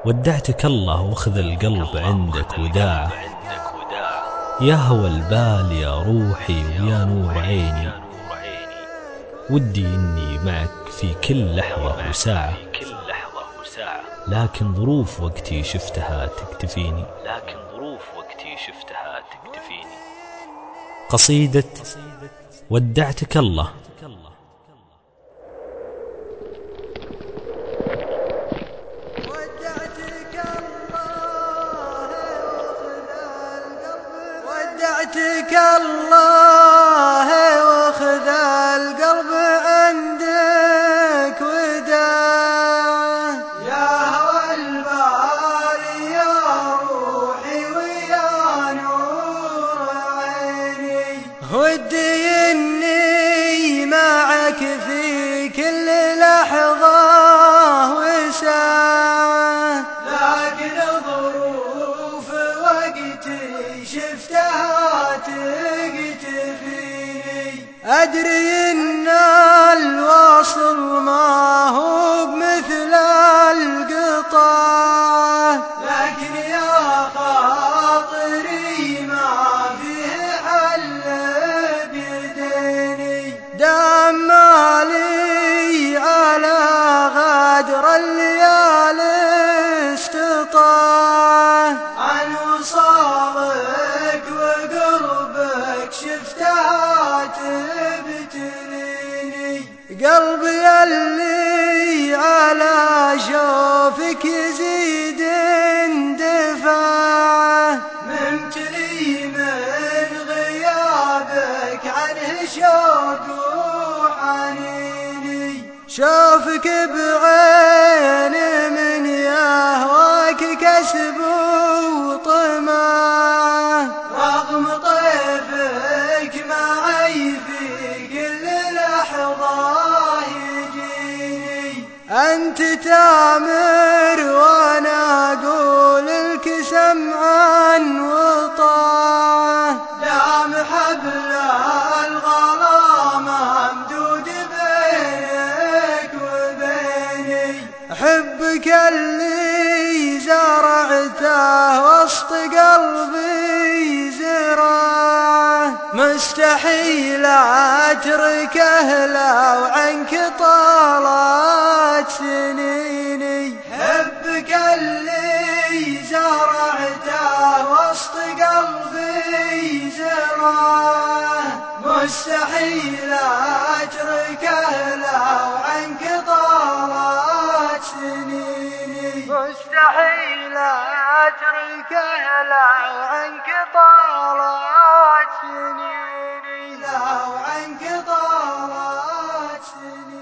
ودعتك الله واخذ القلب عندك وداعه، يا هوى البال يا روحي ويا نور عيني، ودي إني معك في كل لحظة وساعة، لكن ظروف وقتي شفتها تكتفيني. قصيدة ودعتك الله. ودعتك الله واخذ القلب عندك وداعه، يا هوى البال يا روحي ويا نور عيني، ودي اني معك في كل لحظة وساعة، لكن ظروف وقتي شفتها تكتفيني. أدري إن الوصل ما هو بمثل القطاع، لكن يا خاطري ما فيه حل بيديني، دام مالي على غدر الليالي استطاع، عن وصالك وقربك شفتها تبتليني، قلبي اللي على شوفك يزيد اندفاعه، ممتلي من غيابك عنه شوق وحنيني، شوفك بعين من يهواك كسب وطماع، رغم طيفك معي في كل لحظة يجيني، أنت تامر وأنا أقول لك سمعا وطاعة، دام حبل الغلا ممدود بينك وبيني، حبك اللي زرعته وسط قلبي زراعه، مستحيل أتركه لو عنك طالت سنيني، حبك اللي زرعته وسط قلبي زراعه، مستحيل أتركه لو عنك طالت سنيني، مستحيل أتركه لو عنك طالت سنيني، لو عنك طالت سنيني.